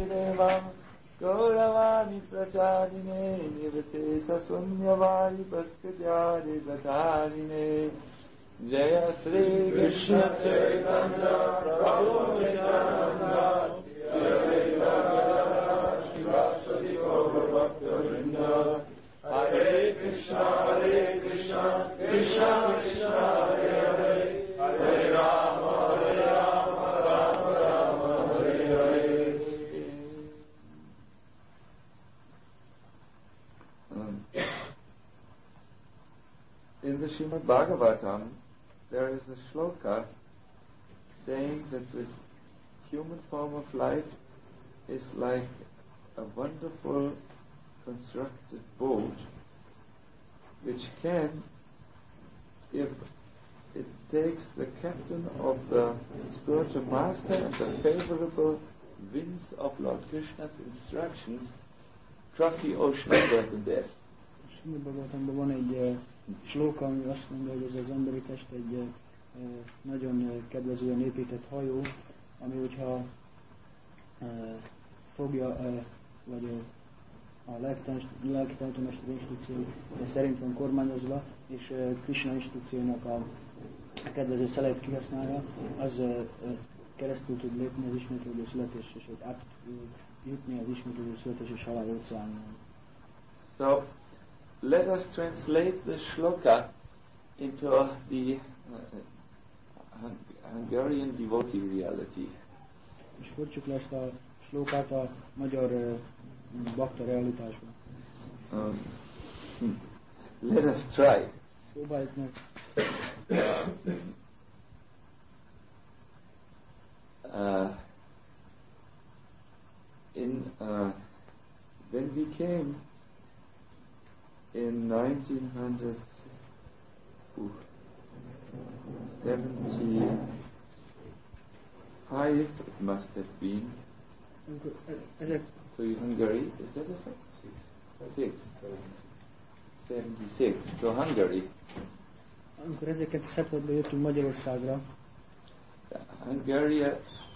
Gauravani prachadine nivasesa sunyavadi paskajari gatarine Jaya Sri Krishna Chaitanya Prabhu Nityananda Shivasadi Gaura Bhakta Hare Krishna Krishna Krishna Hare Hare Hare Rama Rama Rama Hare Hare. In the Srimad Bhagavatam, there is a shloka saying that this human form of life is like a wonderful constructed boat which can, if it takes the captain of the spiritual master and the favorable winds of Lord Krishna's instructions, cross the ocean of birth and death. Srimad-Bhagavatamban van egy slóka, ami azt mondja, hogy ez az emberi test egy nagyon kedvezően épített hajó, ami hogyha fogja, vagy a lelki tanítómester instrukció szerint van kormányozva, és Krishna instrukciónak a kedvező szeleit kihasználja, az keresztül tud lépni az ismétlődő születés, és át jutni az ismétlődő születés és halál óceánján. So, let us translate the shloka into the Hungarian devotee reality. És fordítsuk le ezt a slókát a magyar bakta realitásba. Let us try. Próbáljuk meg. When we came in 1975, it must have been, to Hungary, is that a fact? 76, to Hungary. Amikor 1970-ben jöttünk Magyarországra, Hungary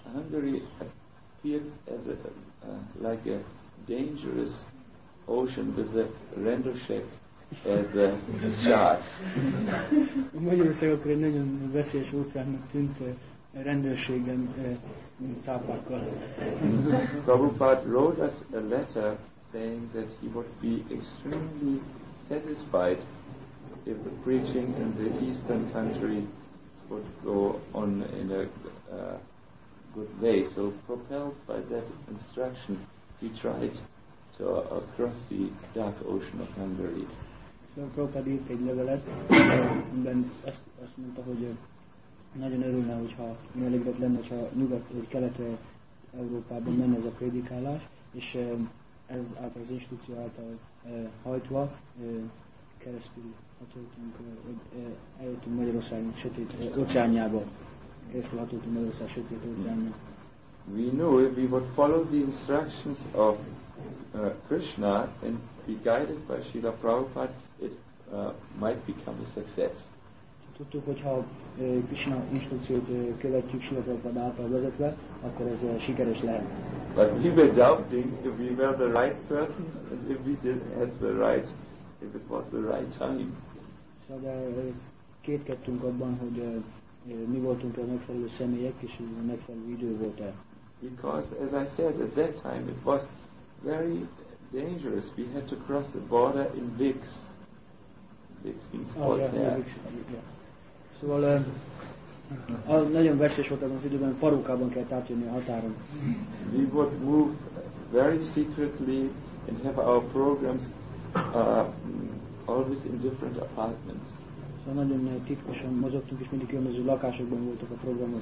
appeared as like a dangerous ocean with a Rendoshek as a shark. Magyarország akkor egy nagyon veszélyes óceánnak tűnt, rendőrségen, mint cápákkal. Prabhupada wrote us a letter saying that he would be extremely satisfied if the preaching in the eastern countries would go on in a good way. So propelled by that instruction, he tried to cross the dark ocean of Hungary. Prabhupada írt egy levelet, amiben azt mondta, hogy nagyon örülne, hogyha elégedett lenne, hogyha nyugat vagy kelet-európában menne ez a prédikálás, és ez által az instrukció által hajtva keresztül eljöttünk Magyarország sötét óceánjába. Keresztül hatoltunk Magyarország sötét óceánjába. We knew if we would follow the instructions of Krishna and be guided by Srila Prabhupada, it might become a success. Tudtuk, hogy ha Krishna instrukciót követjük Srila Prabhupada által vezetve, akkor ez sikeres lehet. But we were doubting if we were the right person and if we did have the right, if it was the right time. De kétkedtünk abban, hogy mi voltunk a megfelelő személyek, és a megfelelő idő volt-e. Because, as I said, at that time it was very dangerous. We had to cross the border in Vix. Vix means Voltaire. Szóval nagyon veszélyes volt az időben, Parókában kellett átjönni a határon. We would move very secretly and have our programs always in different apartments. Szóval nagyon titkosan mozogtunk, és mindig különböző lakásokban voltak a programok.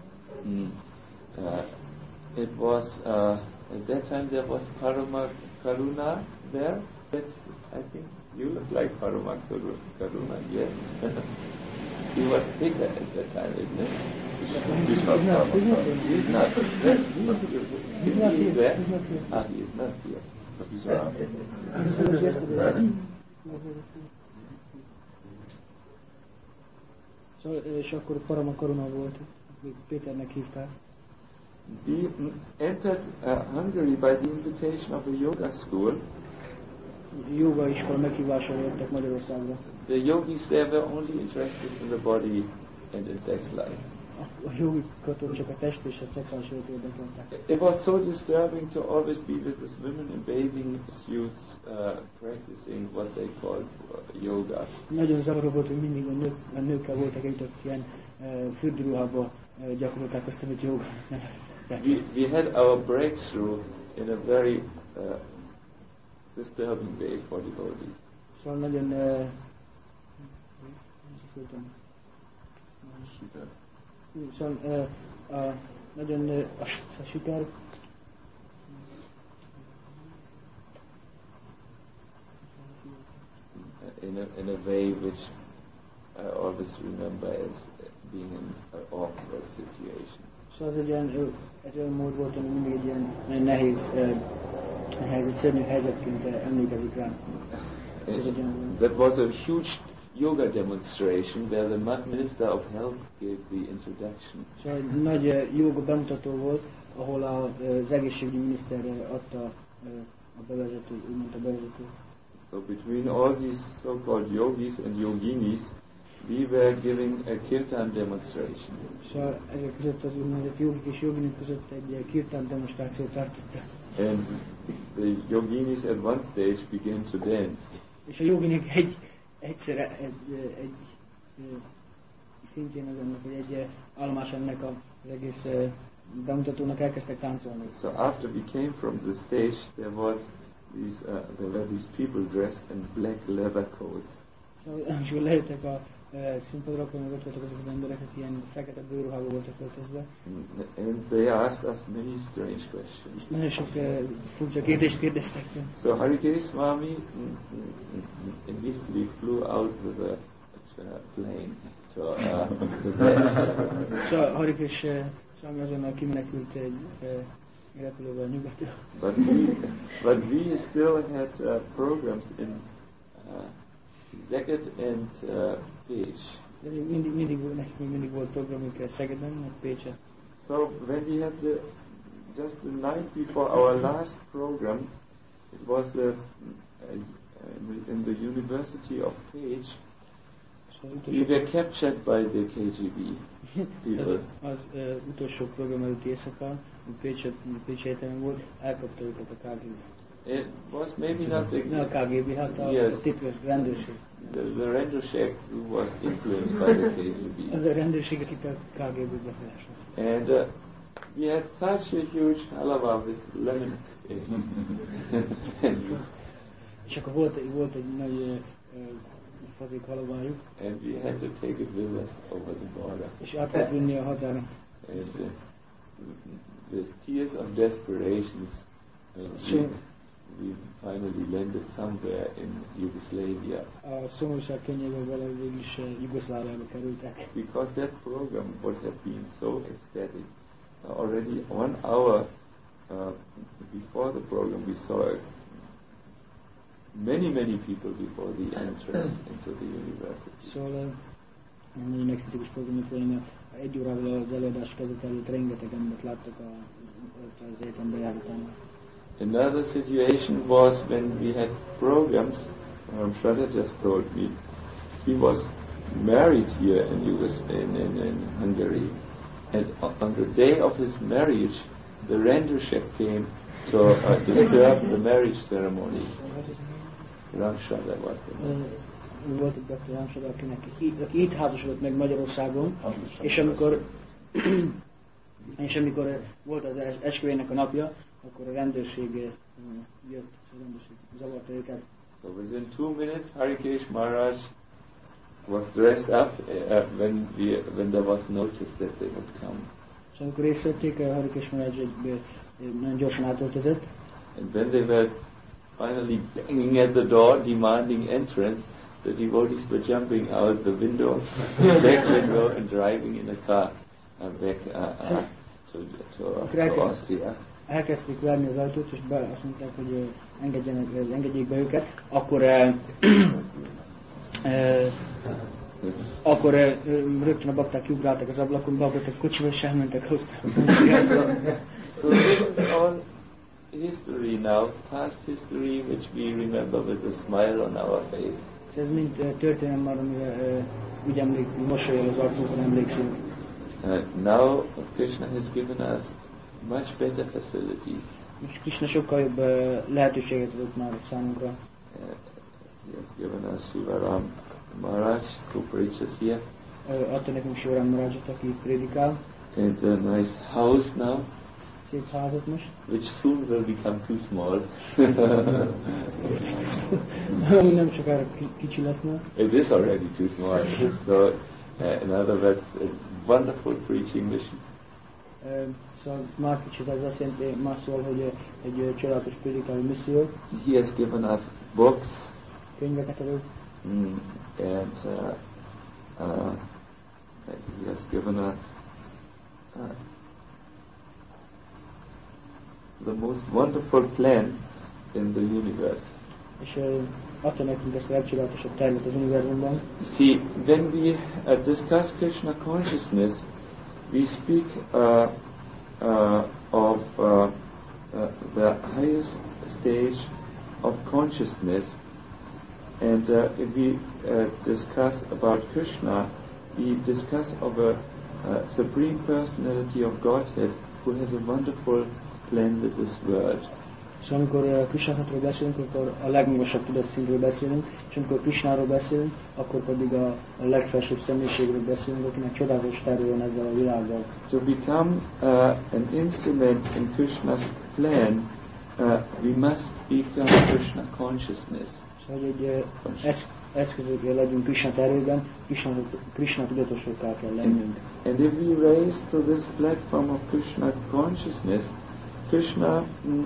It was at that time there was Parama Karuna there. That's, I think you look like Parama Karuna, yes. He was bigger at that time, isn't it? He's not He's not there. He's not here. Ah, he is not here. But he's around. Szóval, és akkor Parama Karuna volt, Péternek hívták. We entered Hungary by the invitation of a yoga school. Joga iskola meghívására jöttek Magyarországra. The yogis there were only interested in the body and in sex life. A jogikat csak a test és a szexuális élet érdekeltek. It was so disturbing to always be with these women in bathing suits practicing what they called yoga. Nagyon zavaró volt, hogy mindig a nőkkel voltak együtt, ilyen fürdőruhába gyakorolták azt, amit joga. We had our breakthrough in a very disturbing way for devotees. Szóval nagyon nagyon a siker in a way which I always remember as being an awkward situation. Szóval ez olyan mód volt, ami mindig egy ilyen nagyon nehéz helyzet, szörnyű helyzetként emlékezik rá. That was a huge yoga demonstration where the Minister of Health gave the introduction. Szóval egy nagy joga bemutató volt, ahol az egészségügyi miniszter adta a bevezetőt, úgymond a bevezetőt. So between all these so-called yogis and yoginis, we were giving a kirtan demonstration. Szóval ezek között az úgynevezett jogik és joginik között egy kirtan demonstrációt tartottak. And the yoginis at one stage began to dance. És a joginik egyszerre egy szintjén az ennek, hogy egy állomás ennek az egész bemutatónak elkezdtek táncolni. So after we came from the stage, there were these people dressed in black leather coats. És akkor lejöttek a színpadra, akkor meg ott voltak azok az emberek, akik ilyen fekete bőrruhába voltak öltözve. And they asked us many strange questions. És nagyon sok furcsa kérdést kérdeztek. So Harikesh Swami immediately flew out with a plane to the west. So Harikesh Swami azonnal kimenekült egy repülővel nyugatra. But we still had programs in Szeged and Pécs. Mindig volt programunk Szegeden, meg Pécsen. So when we had just the night before our last program, it was in the University of Pécs. We were captured by the KGB people. Az utolsó program előtti éjszaka, Pécs Egyetemen volt, elkapta őket a KGB. It was maybe not the KGB, hát a titkos rendőrség. The rendőrség who was influenced by the KGB. Az a rendőrség, akik a KGB befolyásolták. And we had such a huge halava with lemon. És akkor volt egy nagy fazék halavájuk. And we had to take it with us over the border. És át kellett vinni a határon. And with tears of desperation, we finally landed somewhere in Yugoslavia. A szomorúság könnyével vele végül is Jugoszláviába kerültek. Because that program would have been so ecstatic. Already 1 hour before the program, we saw many people before the entrance into the university. Szóval nagyon extatikus programot volna, mert 1 órával az előadás kezdet előtt rengeteg embert láttak az egyetem bejáratán. Another situation was when we had programs. Shraddha just told me he was married here in Hungary, and on the day of his marriage, the rendezvous came to disturb the marriage ceremony. Ramshada was the name. Volt egy Dr. Ramshada, aki itt házasodott meg Magyarországon, és amikor volt az esküvének a napja, akkor a rendőrség jött, a rendőrség zavarta őket. So within 2 minutes, Harikesh Maharaj was dressed up when there was notice that they would come. És amikor észrevették, Harikesh Maharaj nagyon gyorsan átöltözött. And when they were finally banging at the door, demanding entrance, the devotees were jumping out the window, back window, and driving in a car back to Austria. Elkezdték verni az ajtót, és azt mondták, hogy engedjék be őket. Akkor Akkor rögtön a bakták kiugráltak az ablakon, beugrottak a kocsiba, és elmentek hozzá. So this is all history now, past history, which we remember with a smile on our face. Ez mind történelem már, amire úgy mosolyol az arcunkon, emlékszünk. Now Krishna has given us much better facilities. És Krishna sokkal jobb lehetőséget adott már számunkra. He has given us Shivaram Maharaj, who preaches here. Adta nekünk Shivaram Maharajot, aki prédikál. And a nice house now, Szép házat most. which soon will become too small. Ami nem sokára kicsi lesz már. It is already too small. So, in other words, a wonderful preaching mission. Szóval már kicsit ez azt jelenti, más szól, hogy egy csodálatos prédikáló misszió. He has given us books, Könyveket adott. and he has given us the most wonderful plan in the universe. És adta nekünk ezt a legcsodálatosabb tervet az univerzumban. See, when we discuss Krishna consciousness, we speak of the highest stage of consciousness, and if we discuss about Krishna, we discuss of a supreme personality of Godhead who has a wonderful plan with this world. És amikor Krisnáról beszélünk, akkor a legmagasabb tudatszintről beszélünk, és amikor Krisnáról beszélünk, akkor pedig a legfelsőbb személyiségről beszélünk, akinek csodálatos terve van ezzel a világgal. To become an instrument in Krishna's plan, we must become Krishna consciousness. És hogy egy eszközökkel legyünk Krishna tervében, Krishna tudatosokká kell lennünk. And if we raise to this platform of Krishna consciousness, Krishna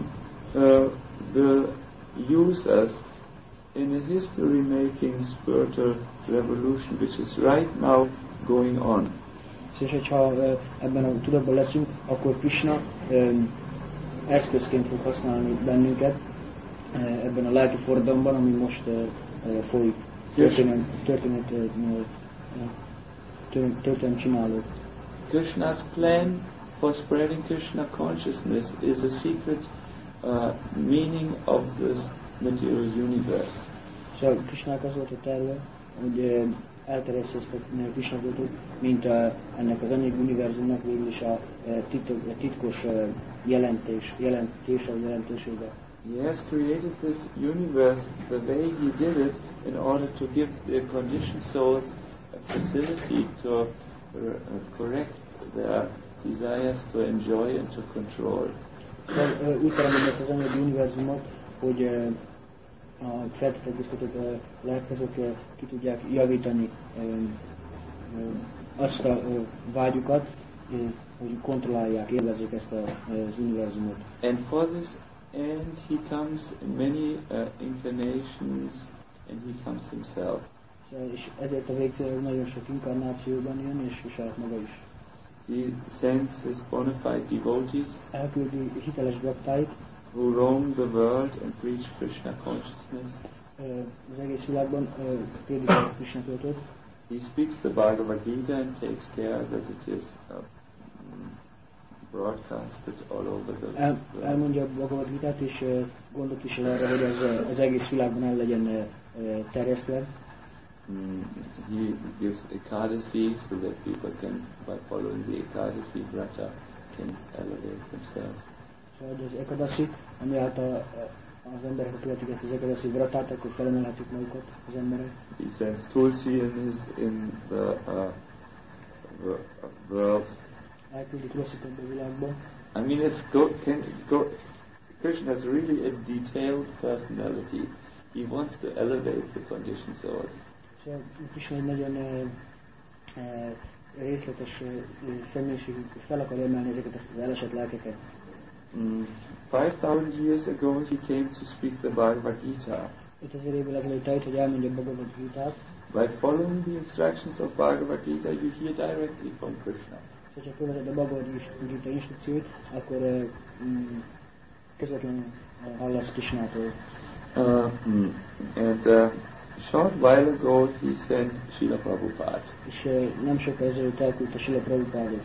will use us in a history-making spiritual revolution which is right now going on. És hogyha ebben a tudatban leszünk, akkor Krishna eszközként fog használni bennünket ebben a lelki forradalomban, ami most folyik. Történet csináló. Krishna's plan for spreading Krishna consciousness is a secret meaning of this material universe. Szóval Krishnának az volt a terve, hogy elterjessze ezt a Krishna tudatot, mint ennek az anyagi univerzumnak végül is a titkos jelentésébe. He has created this universe the way he did it in order to give the conditioned souls a facility to correct their desires to enjoy and to control. Úgy teremtett ezt az anyagi univerzumot, hogy a feltételezhetett lelkezők ki tudják javítani azt a vágyukat, hogy kontrollálják, élvezzék ezt az univerzumot. And for this end he comes in many incarnations, and he comes himself. És ezért a végcélra nagyon sok inkarnációban jön, és saját maga is. He sends his bona fide devotees Elküldi hiteles baktáit, who roam the world and preach Krishna consciousness. Az egész világban prédikálják Krishna tudatot. He speaks the Bhagavad Gita and takes care that it is broadcasted all over the world. Elmondja a Bhagavad Gitát, és gondot visel arra, hogy ez az egész világban el legyen terjesztve. He gives Ekadasi so that people can, by following the Ekadasi Vrata, can elevate themselves. Szóval az Ekadasi, ami által az emberek követik ezt az Ekadasi Vratát, akkor felemelhetik magukat az emberek. He sends Tulsi in the world. Elküldi Tulsit a világban. I mean, Krishna is really a detailed personality. He wants to elevate the conditioned souls. Szóval Krishna egy nagyon részletes személyiségű, fel akar emelni ezeket az elesett lelkeket. 5,000 years ago he came to speak the Bhagavad Gita. 5000 évvel ezelőtt eljött, hogy elmondja a Bhagavad Gitát. By following the instructions of Bhagavad Gita, you hear directly from Krishna. És ha követed a Bhagavad Gita instrukcióit, akkor közvetlenül hallasz Krishnától. And short while ago he sent Srila Prabhupada. És nem sokkal ezelőtt elküldte Srila Prabhupádot.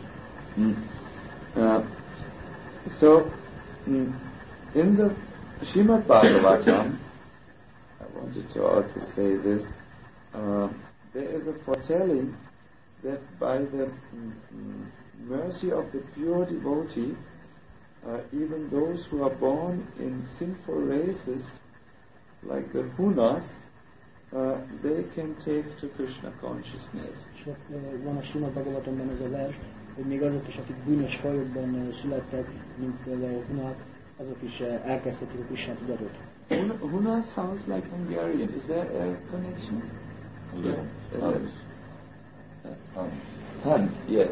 So, in the Srimad Bhagavatam, I wanted to also say this, there is a foretelling that by the mercy of the pure devotee, even those who are born in sinful races, like the Hunas, they can take to Krishna consciousness. És van a Srimad Bhagavatamban ez a vers, hogy még azok is, akik bűnös fajokban születtek, mint például Hunák, azok is elkezdhetik a Krishna tudatot. Huna sounds like Hungarian. Is there a connection? Yeah. Han. Yeah.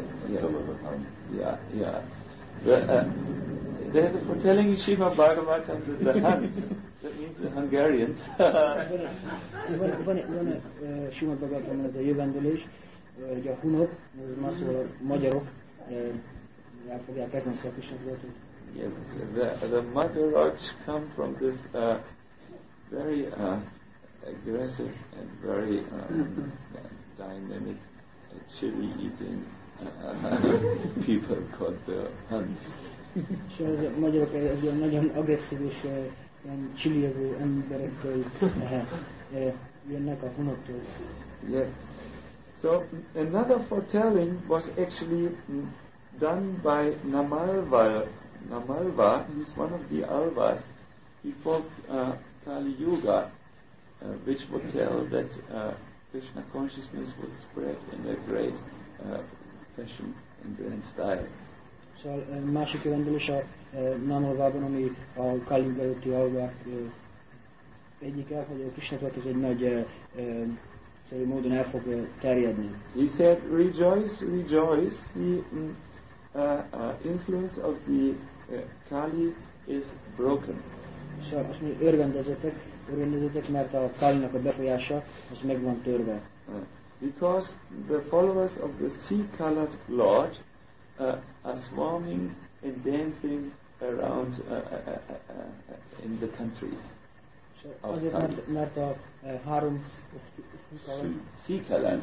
There's a foretelling in Srimad Bhagavatam that the Han, that means the Hungarians. Van egy Srimad Bhagavatamban ez a jövendőlés, hogy a hunok, a magyarok el fogják kezdeni a Krishna tudatot. Yes, the Madhuraj come from this very aggressive and very dynamic, chili-eating people called the Huns. És a magyarok egy nagyon agresszív és ilyen chili-evő emberektől jönnek a hunoktól. Yes. So another foretelling was actually done by Namalva. Namalva, he's one of the Alvas before Kali Yuga, which would tell that Krishna consciousness was spread in a great fashion and grand style. Szóval másik jövendőlés a Namalvában, ami a Kali Yuga előtti alvák egyike, hogy a Krishna tudat az egy nagy szerű módon el fog terjedni. He said, rejoice, rejoice, the influence of the Kali is broken. Szóval azt mondja, örvendezetek, mert a Kalinak a befolyása az meg van törve. Because the followers of the sea-colored Lord are swarming and dancing around in the countries. Azért, mert a három sea-colored,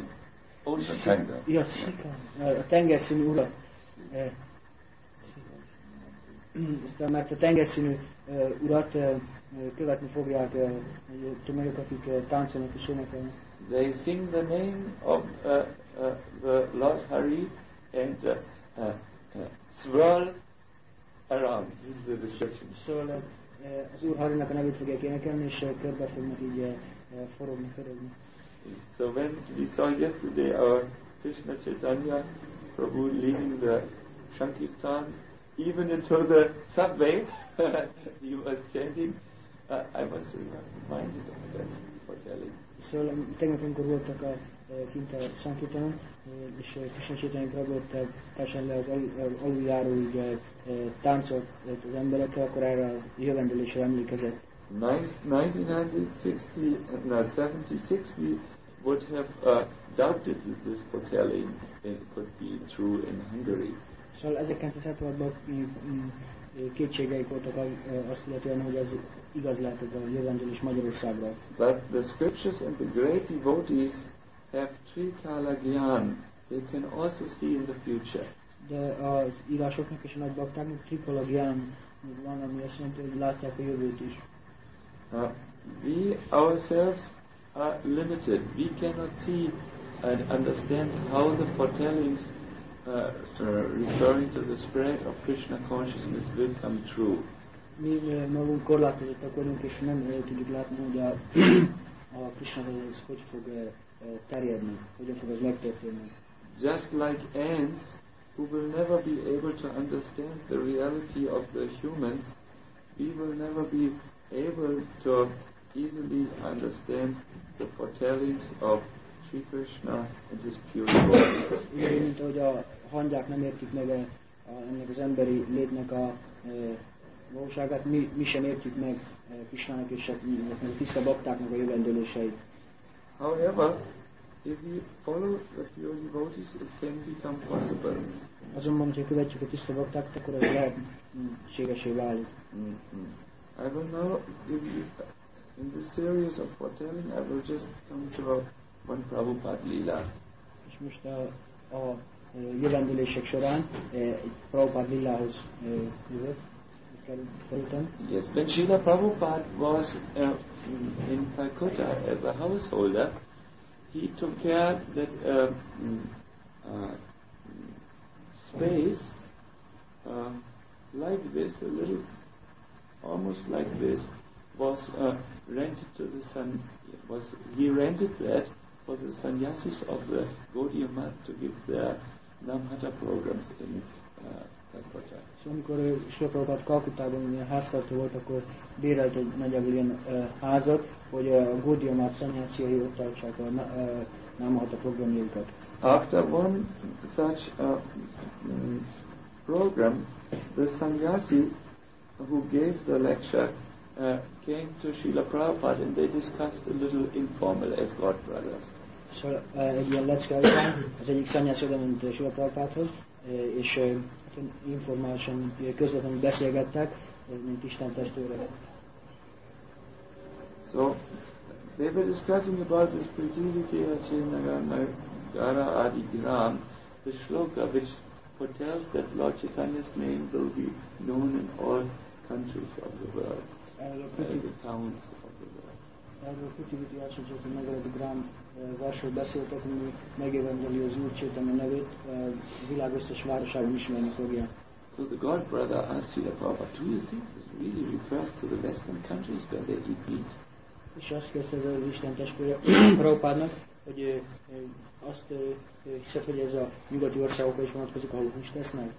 a tengerszínű urak, mert a tengerszínű urat követni fogják tömegek, akik táncolnak és énekelnek. They sing the name of the Lord Hari and swirl around. This is the description. Szóval az Úr Harinak a nevét fogják énekelni, és körbe fognak így forogni. So when we saw yesterday our Krishna Chaitanya Prabhu leading the Sankirtan, even into the subway, he was chanting, I was reminded of that foretelling. Szóval tegnap, amikor voltak kint a Sankirtanon, és Krishna Chaitanya Prabhu ott társadalmi le az aluljáró így táncolt az emberekkel, akkor erre a jövendőlésre emlékezett. 1976 we would have doubted that this foretelling could be true in Hungary. Szóval 1976-ban kétségeik voltak azt illetően, hogy ez igaz lehet ez a jövendőlés Magyarországra. But the scriptures and the great devotees have Trikala Gyan. They can also see in the future. De az írásoknak és a nagy baktáknak Trikala Gyan van, ami azt jelenti, hogy látják a jövőt is. We ourselves are limited. We cannot see and understand how the foretellings referring to the spread of Krishna consciousness will come true. Mi magunk korlátozottak vagyunk, és nem tudjuk látni, hogy a Krishna ez hogy fog terjedni, hogyan fog ez megtörténni. Just like ants, who will never be able to understand the reality of the humans, we will never be able to easily understand the foretellings of Sri Krishna and his pure devotees. Mint ahogy a hangyák nem értik meg ennek az emberi létnek a valóságát, mi sem értjük meg Krishnának és a tiszta baktáknak a jövendőléseit. However, if we follow the pure devotees, it can become possible. Azonban, hogyha követjük a tiszta baktákat, akkor ez lehetségesé válik. I will now give you in this series of foretelling, I will just come to one Prabhupada Lila. És most a jövendőlések során egy Prabhupada Lilához kerültem. Yes, when Srila Prabhupada was in Calcutta as a householder, he took care that space like this, a little, almost like this, was rented to the he rented that for the sannyasis of the Gaudiya Math to give their Namhata programs in Calcutta. És amikor Srila Prabhupada Kalkuttában ilyen háztartó volt, akkor bérelt egy nagyjából ilyen házat, hogy a Gaudiya Math szannyásziai ott tartsák a Namhata programjaikat. After one such program, the sannyasi who gave the lecture came to Srila Prabhupada and they discussed a little informal as God brothers. Szóval egy ilyen lecke után az egyik szannyászi oda ment Srila Prabhupádhoz, és informálisan, közvetlenül beszélgettek, mint Isten testvérek. So they were discussing about this Prithvi Nagara Adi Gram, the shloka which foretells that Lord Chaitanya's name will be known in all countries of the world, the towns of the world. Erről Prithvi Nagara Gram versről beszéltek, ami megjövendeli az Úr Chaitanya nevét, világ összes városában ismerni fogja. So the God brother asked Srila Prabhupada, do you think this really refers to the Western countries where they eat meat? És azt kérdezte az Isten testvére Prabhupádnak, hogy azt hiszed, hogy ez a nyugati országokra is vonatkozik, ahol húst esznek?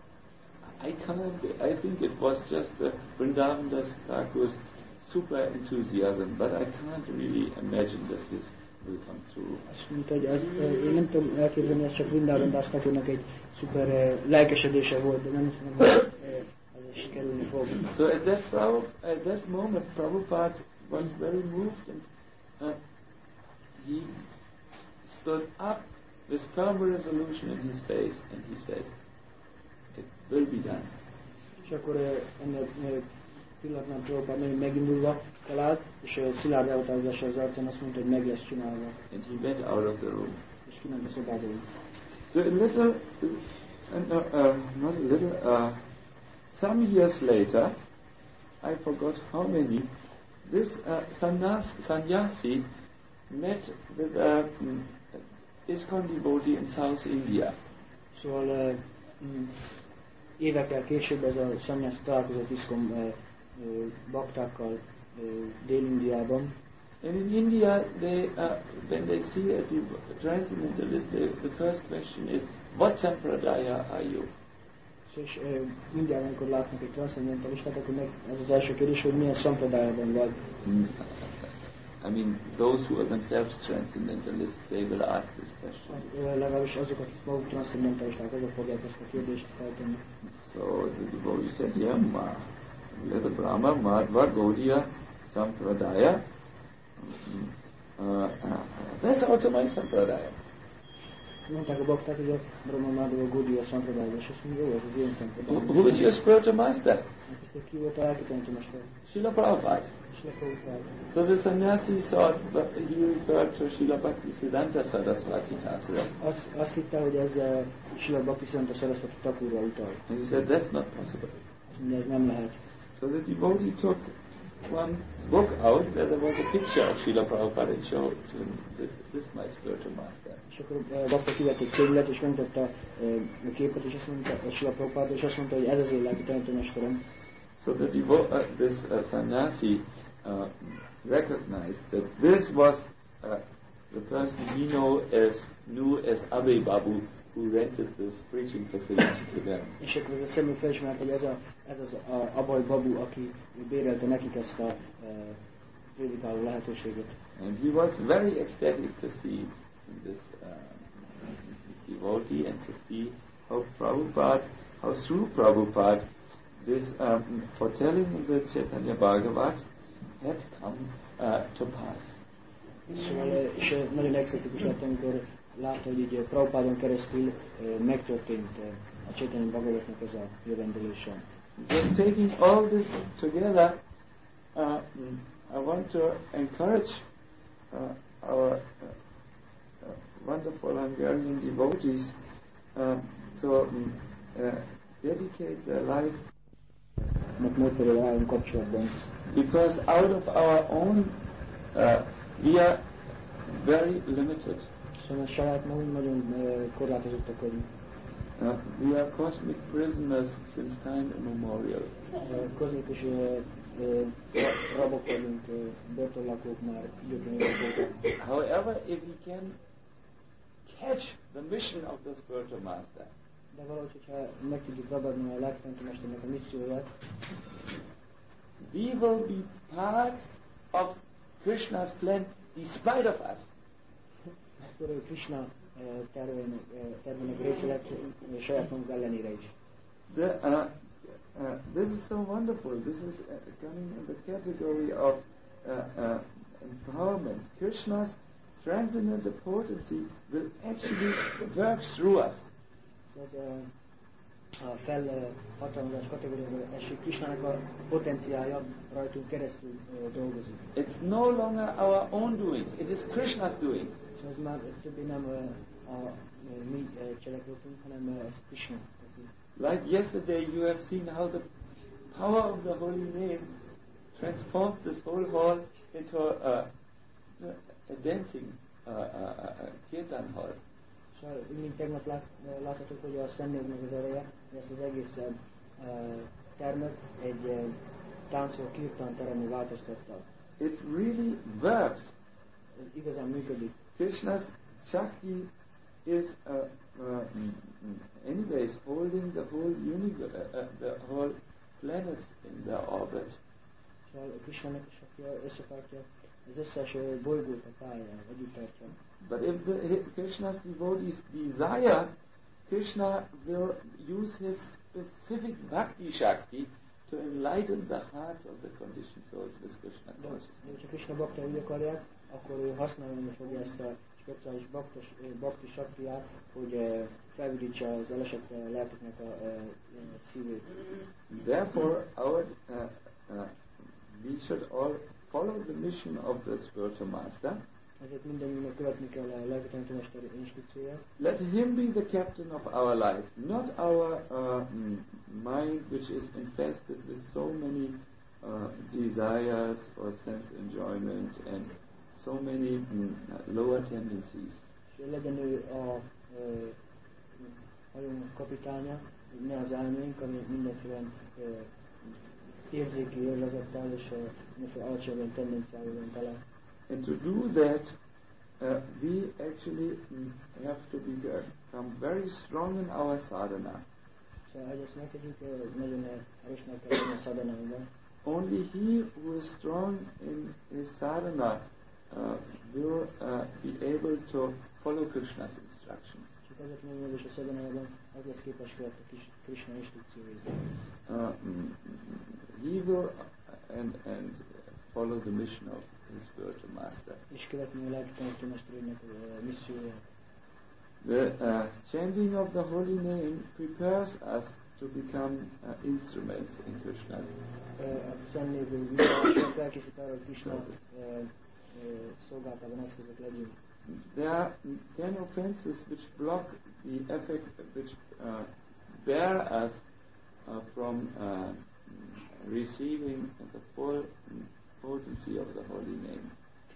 I think it was just Vrindavan Das Thakur's super enthusiasm, but I can't really imagine that this will come true. Azt mondta, hogy én nem tudom elképzelni, ez csak Vrindavan Das Thakurnak egy szuper lelkesedése volt, de nem hiszem, hogy ez sikerülni fog. So at that moment Prabhupada was very moved and he stood up with firm resolution in his face and he said, it will be done. És akkor ennek pillanatban Prabhupada nagyon megindulva felállt, és szilárd elhatározással az arcán azt mondta, hogy meg lesz csinálva. And he went out of the room. És kiment a szobából. So some years later, I forgot how many, this sannyasi met with ISKCON devotee in South India. Szóval évekkel később ez a sannyasi találkozott ISKCON baktákkal Dél-Indiában. And in India, when they see a transcendentalist, the first question is, what sampradaya are you? És Indiában, amikor látnak egy transzendentalistát, akkor meg ez az első kérdés, hogy milyen szampradájában vagy. I mean, those who are themselves transcendentalists, they will ask this question. Legalábbis azok, akik maguk transzendentalisták, azok fogják ezt a kérdést feltenni. So the devotee said, yeah, the Brahma, Madhva, Gaudiya, Sampradaya. That's also my Sampradaya. Mondták a bakták, hogy a Brahma, Madhva, Gaudiya, Sampradaya, és azt mondja, jó, ez az én Sampradaya. Who is your spiritual master? Ki volt a lelkitanítőmester? Srila Prabhupada. So the sannyasi thought that he referred to Srila Bhaktisiddhanta Saraswati Thakur. Azt hitte, hogy ez Srila Bhaktisiddhanta Saraswati Thakurra utal. And he said, that's not possible. Ez nem lehet. So the devotee took one book out where there was a picture of Srila Prabhupada and showed him, this is my spiritual master. És akkor bakta kivett egy könyvet, és megmutatta a képet, és azt mondta, Srila Prabhupada, és azt mondta, hogy ez az én lelki tanítómesterem. So this sannyasi recognized that this was the person he knew as Abhay Babu, who rented this preaching facility to them. És akkor ez a személy felismert, hogy ez az Abhay Babu, aki bérelte nekik ezt a prédikáló lehetőséget. And he was very ecstatic to see this devotee and to see how through Prabhupada, this foretelling in the Chaitanya Bhagavat had come to pass. Szóval, és nagyon exotikus lett, amikor látta, hogy így Prabhupádon keresztül megtörtént a Chaitanya Bhagavatnak ez a jövendőlése. So taking all this together, I want to encourage our wonderful Hungarian devotees to dedicate their life, because out of our own we are very limited. We are cosmic prisoners since time immemorial. However, if we can catch the mission of the spiritual master, we will be part of Krishna's plan despite of us. This is so wonderful. This is coming in the category of empowerment. Krishna's transcendent potency will actually work through us. A felhatalmazás kategóriába esik, Krishnának a potenciája rajtunk keresztül dolgozik. It's no longer our own doing, it is Krishna's doing. És ez már többé nem a mi cselekedetünk, hanem ez Krishna. Like yesterday you have seen how the power of the holy name transformed this whole hall into a dancing kirtan hall. És mint tegnap láthatok, hogy a Szentnévnek az ereje, ezt az egész termet egy táncoló kirtan teremű változtatta. It really works. Ez igazán működik. Krishna's Shakti is anyways holding the whole universe, the whole planets in their orbit. És a Krishnának a Shakti összetartja az összes bolygót a pályán, együtt tartja. But if Krishna's devotees desire, Krishna will use his specific bhakti shakti to enlighten the hearts of the conditioned souls with Krishna consciousness. Ha Krishna bhakta úgy akarják, akkor ő használni fogja ezt a speciális bhakti shaktiát, hogy felvidítsa az elesett lelkeknek a szívét. Therefore, we should all follow the mission of the spiritual master. Ezért mindannyiunknak követni kell a lelkitanítómester instrukcióját. Let him be the captain of our life, not our mind, which is infested with so many desires for sense enjoyment and so many lower tendencies. És legyen ő a hajón kapitánya, ne az elménk, ami mindenféle érzéki érvezettel és mindenféle alacsonyabb tendenciával van tele. And to do that, we actually have to become very strong in our sadhana. Only he who is strong in his sadhana will be able to follow Krishna's instructions. He will and follow the mission of his spiritual master. The chanting of the holy name prepares us to become instruments in Krishna's There are 10 offenses which block the effect, which bear us from receiving the full potency of the holy name.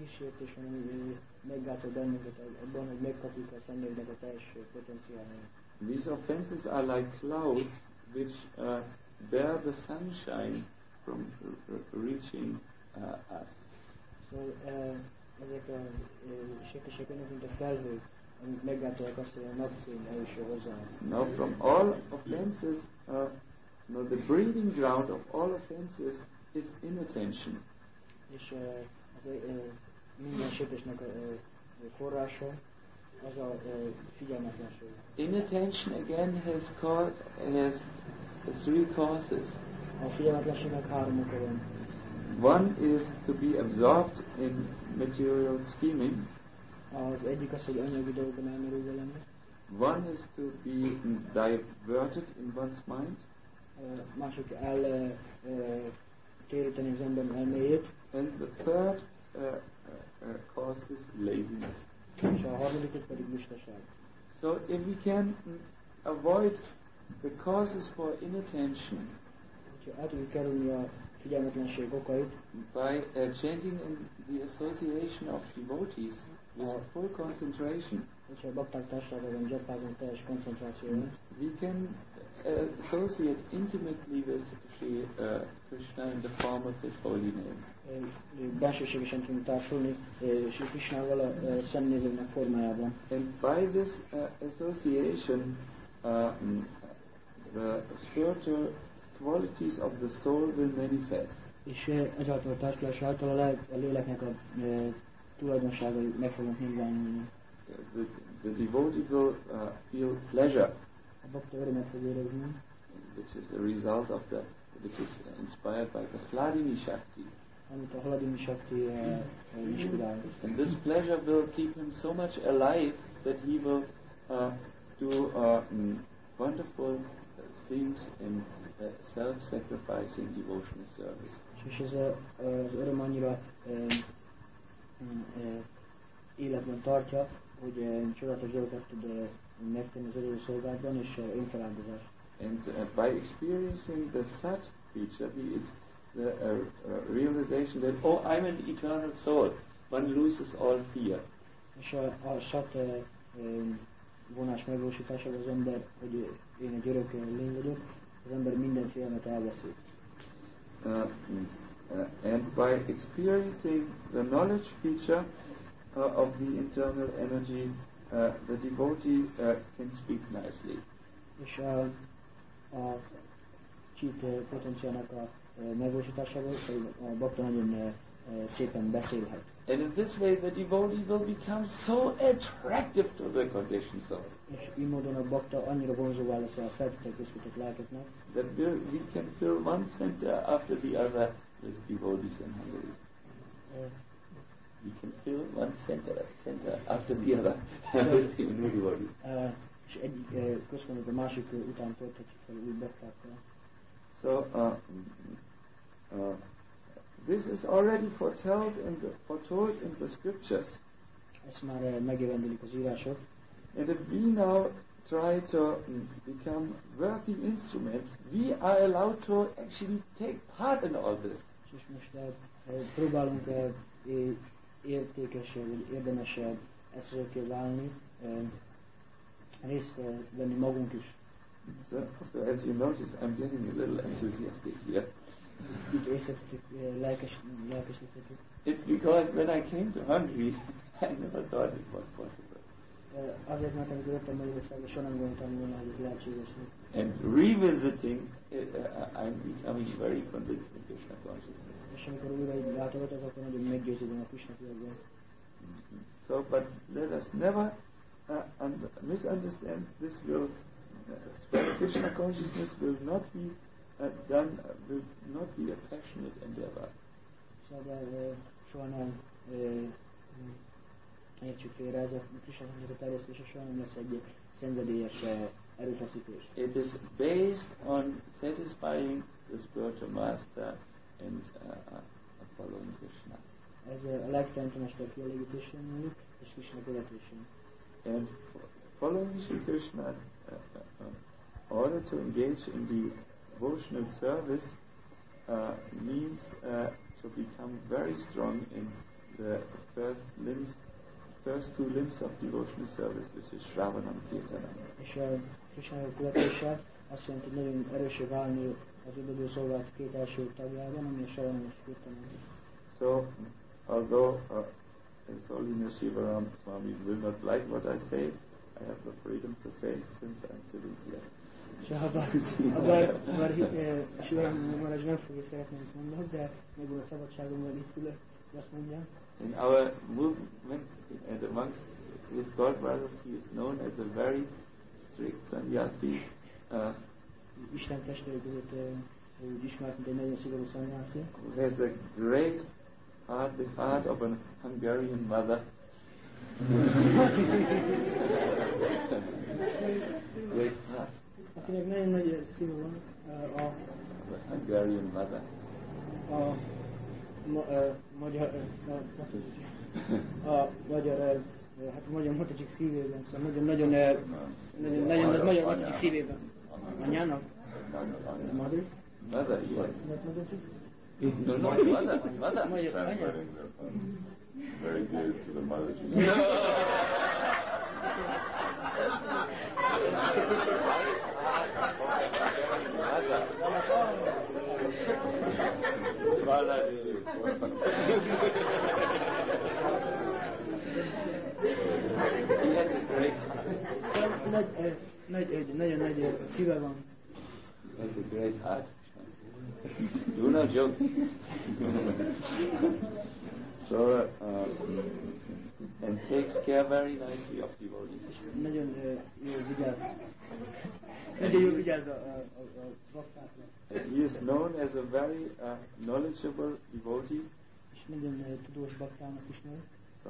These offenses are like clouds which bear the sunshine from reaching us. So, ezek a sértések önök, mint a felhők, amik meggátolják azt, hogy a napfény eljusson hozzánk. Now from all offenses, the breeding ground of all offenses is inattention. És minden sértésnek a forrása az a figyelmetlenség. Inattention again has three causes. A figyelmetlenségnek három oka van. One is to be absorbed in material scheming. Az egyik az, hogy anyagi dolgokban elmerülve lenni. One is to be diverted in one's mind. Mások téríteni az ember elméjét. And the third cause is laziness. És a harmadikot pedig lustaság. So if we can avoid the causes for inattention Ha el tudjuk kerülni a figyelmetlenség okait, by changing in the association of devotees with full concentration, hogyha a bakták társaságában gyarpázunk teljes koncentrációval, we can associate intimately with Sri Krishna in the form of his holy name. Bensőségesen tudunk társulni Sri Krishnával a szent névének formájában. And by this association, the spiritual qualities of the soul will manifest. És ezáltal a társulás által a léleknek a tulajdonságai meg fognak nyilvánulni. The devotee will feel pleasure, A bakta örömet fog érezni, which is a result of which is inspired by the Hladini Shakti. amit a Hladini Shakti inspirál. And this pleasure will keep him so much alive that he will do wonderful things in self-sacrificing devotional service. És ez az öröm annyira életben tartja, hogy csodálatos dolgokat tud megtenni az öröm szolgálatban és önfeláldozás. And by experiencing the Sat feature, the realization that, oh, I'm an eternal soul, one loses all fear. És a Sat vonás megvalósításában az ember, hogy én egy örök lény vagyok, az ember minden félelmet elveszít. And by experiencing the knowledge feature of the internal energy, the devotee can speak nicely. És a csít potenciának a megvalósításával a bakta nagyon szépen beszélhet. And in this way the devotee will become so attractive to the conditioned soul. És így módon a bakta annyira vonzóvá lesz a feltételkészített lelkeknek, That we can fill one center after the other with devotees in Hungary. We can fill one center after the other with new devotees. És egyik központot a másik után tölthetjük fel új baktákkal. So this is already foretold in the scriptures. Ezt már megjelentelik az írások. And if we now try to become worthy instruments, we are allowed to actually take part in all this. És most próbálunk értékes vagy érdemes eszközökké válni, részt venni magunk is. So as you notice, I'm getting a little enthusiastic here. Így észrevettük lelkesítettük. It's because when I came to Hungary, I never thought it was possible. Azért, mert amikor jöttem Magyarországra, soha nem gondoltam volna, hogy ez lehetséges. And revisiting, I'm becoming very convinced in Krishna consciousness. És amikor újra így látogatok, akkor nagyon meggyőződöm a Krishna tudatban. So, but let us never misunderstand. This will spread Krishna consciousness will not be will not be a passionate endeavor. Szóval soha nem értsük félre, ez a Krishna consciousness terjesztése soha nem lesz egy szenvedélyes erőfeszítés. It is based on satisfying the spiritual master and following Krishna. Ez a legteremtőmester kielégítésén múlik, és Krishna követésén. And following Sri Krishna, order to engage in the devotional service means to become very strong in the first two limbs of devotional service, which is Shravanam Kirtanam. És a Krishna követéssel azt jelenti, hogy nagyon erősé válni az üdvözlő szolgálat két első tagjában, ami a Shravanam és Kirtanam. So, although His Holiness Shivaram Swami will not like what I say, I have the freedom to say since I'm sitting here. Bár Shivaram Maharaj nem fogja szeretni, amit mondok, de megvan a szabadságom, hogy itt ülök, azt mondjam. In our movement and amongst his god brothers, he is known as a very strict sannyasi. Isten testvérek között úgy ismert, mint egy nagyon szigorú sannyasi. Who has a great heart, the heart of a Hungarian mother. Great heart. Akinek nagyon nagy szíve van, a Hungarian mother. A magyar hát magyar Matocsik szívében, szóval nagyon magyar Matocsik szívében. Anyának? Madrid? Mother, yes. No, mother. Very good to the mother. Nagyon nagy szíve van. That's a great heart. Do not joke. So, and takes care very nicely of devotees. Nagyon jól vigyáz a baktákra. He is known as a very knowledgeable devotee. És nagyon tudós baktának ismer. So,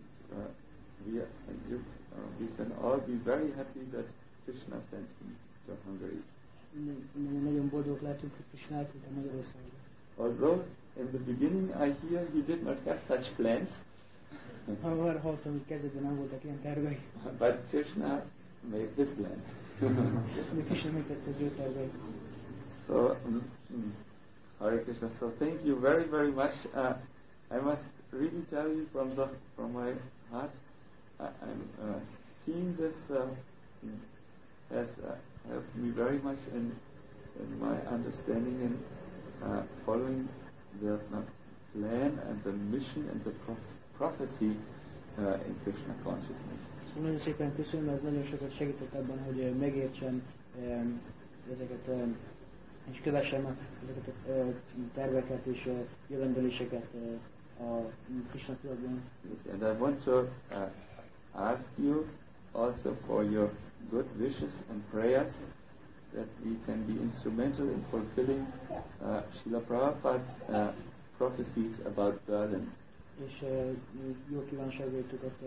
we can all be very happy that Krishna sent him to Hungary. Nagyon boldog lehetünk, hogy Krishna elküldte Magyarországra. Although in the beginning I hear he did not have such plans. Már hallottam, hogy kezdetben nem voltak ilyen tervei. But Krishna made his plan. Krishna megtette az ő tervei. So, Hare Krishna. So thank you very, very much. I must really tell you from my heart, I'm seeing this has helped me very much in my understanding and following the plan and the mission and the prophecy in Krishna consciousness. Nagyon szépen köszönöm, ez nagyon sokat segített abban, hogy megértsem ezeket és kövessem ezeket a terveket és jövendőléseket a Krishna tudatban. Yes, and I want to ask you also for your good wishes and prayers that we can be instrumental in fulfilling Srila Prabhupada's prophecies about Berlin. És jó kívánságaitokat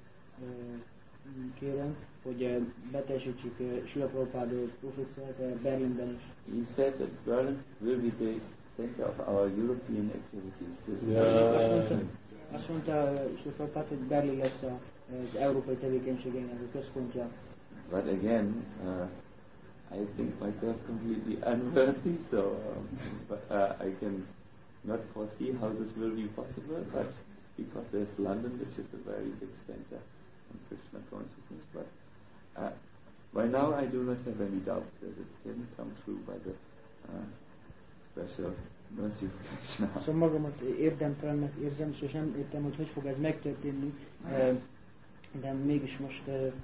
kérem, hogy beteljesítsük Srila Prabhupada proféciáját Berlinben is. He said that Berlin will be the center of our European activities. Azt mondta Srila Prabhupada, hogy Berlin lesz az európai tevékenységeinek a központja. But again, I think myself completely unworthy, so I can not foresee how this will be possible, but because there's London, which is a very big center in Krishna consciousness, but by now I do not have any doubt that it can come true by the special mercy of Krishna. Szóval magamat érdemtelennek érzem, és nem értem, hogy fog ez megtörténni, de mégis most,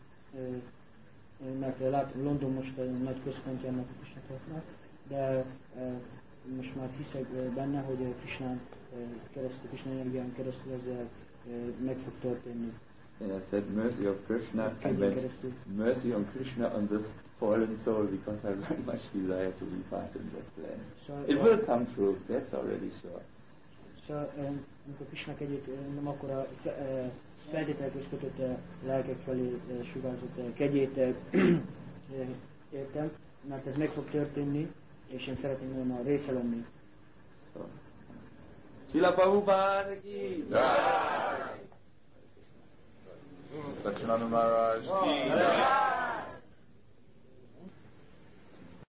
mert látom, London most a nagy központja ennek a Krishna-nak, de most már hiszek benne, hogy Krishnán keresztül, Krishna energián keresztül ezzel meg fog történni. And I said mercy of Krishna, I meant mercy on Krishna on this fallen soul, because I very much desire to be part in that plan. So, it will come true, that's already sure. Szóval, amikor Krishna kegyét nem akkor a feltételekhez kötött lelkek felé sugárzott kegyét értem, mert ez meg fog történni, és én szeretném volna a része lenni. Srila Prabhupada ki Jai! Satchidananda Maharaj ki Jai!